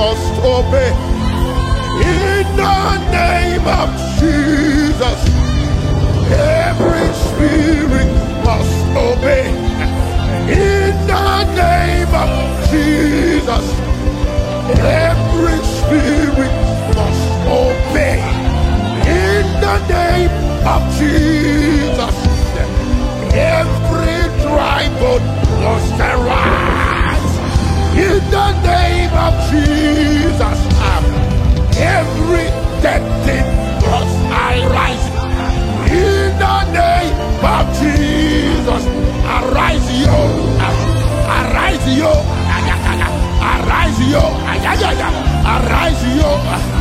must obey. In the name of Jesus, every spirit must obey. In the name of Jesus, every spirit must obey. In the name of Jesus, every dry bone must arise. In the name of Jesus, every dead thing must arise. In the name of Jesus, arise yo, arise yo, arise yo, arise yo,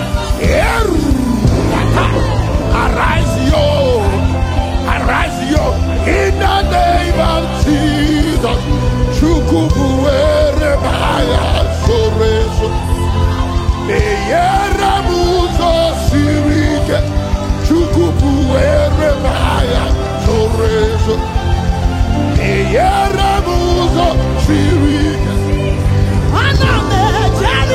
arise yo, arise yo. In the name of Jesus, Chukubuere Baya Soreso, Eyera Muzo Sirike, Chukubuere Baya Soreso, Eyera Muzo Sirike.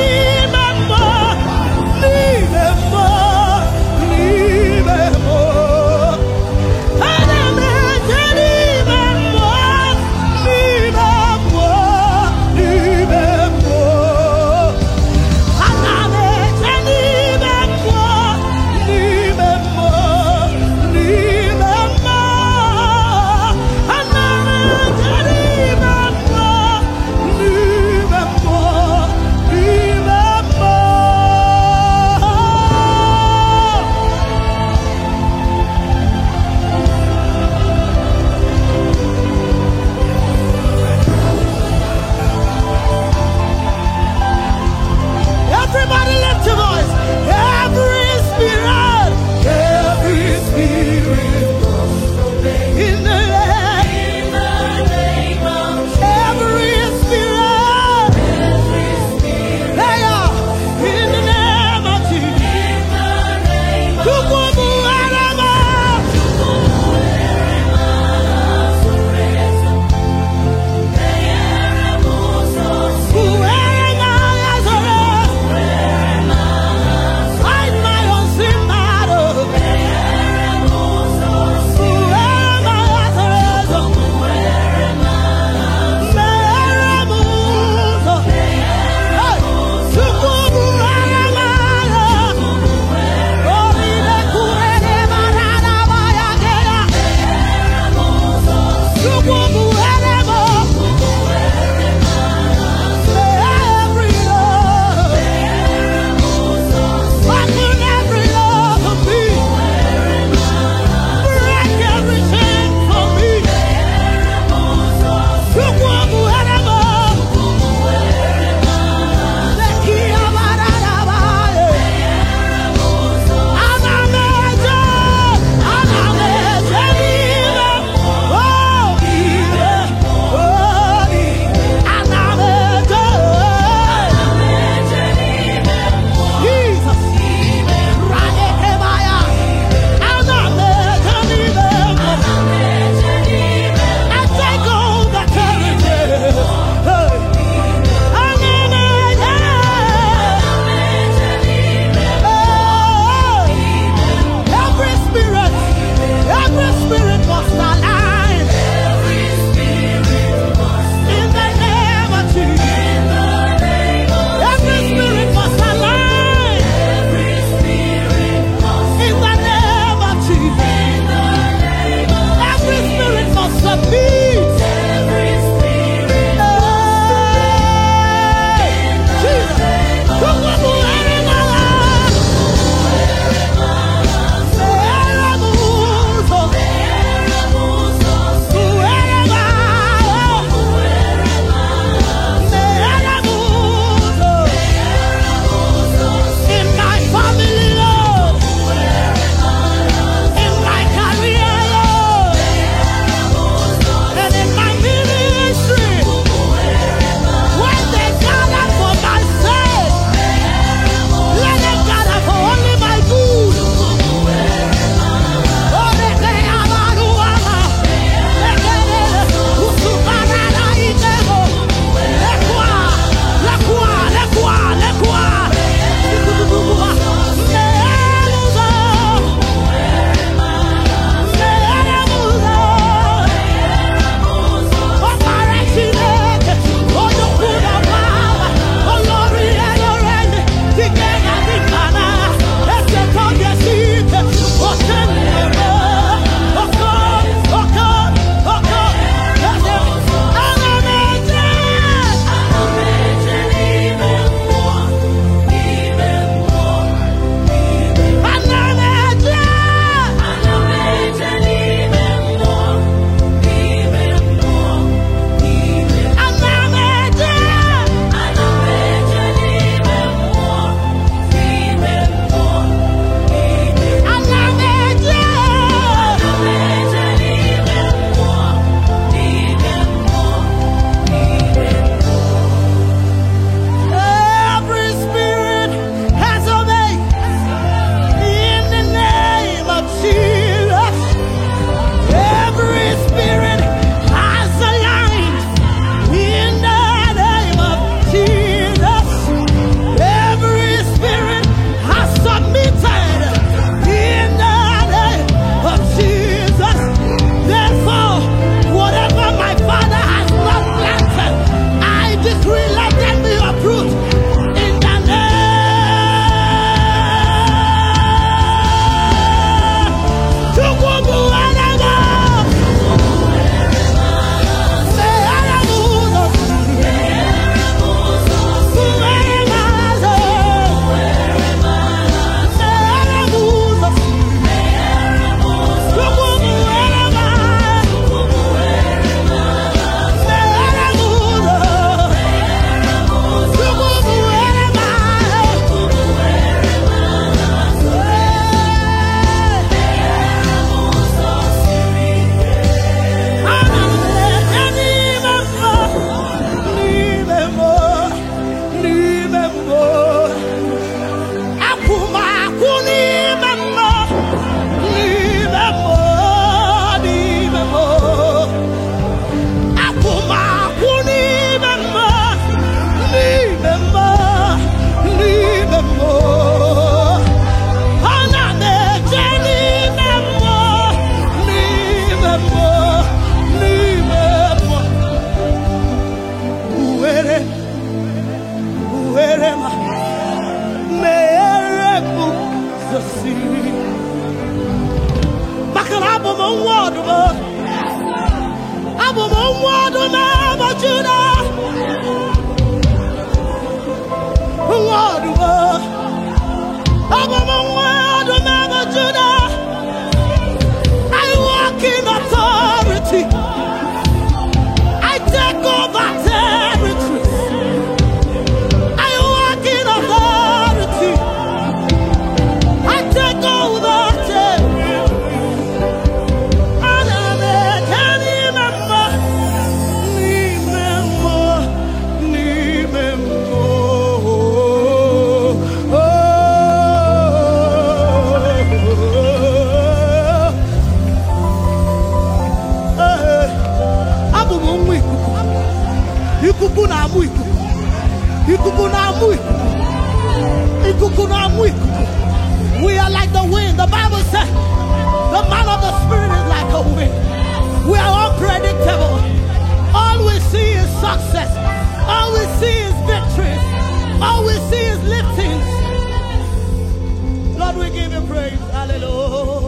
I walk in authority. I take over territories. I walk in authority. I take over territories. And I can remember, we are like the wind. The Bible says the man of the Spirit is like a wind. We are unpredictable. All we see is success. All we see is victories. All we see is liftings. Lord, we give you praise. Hallelujah.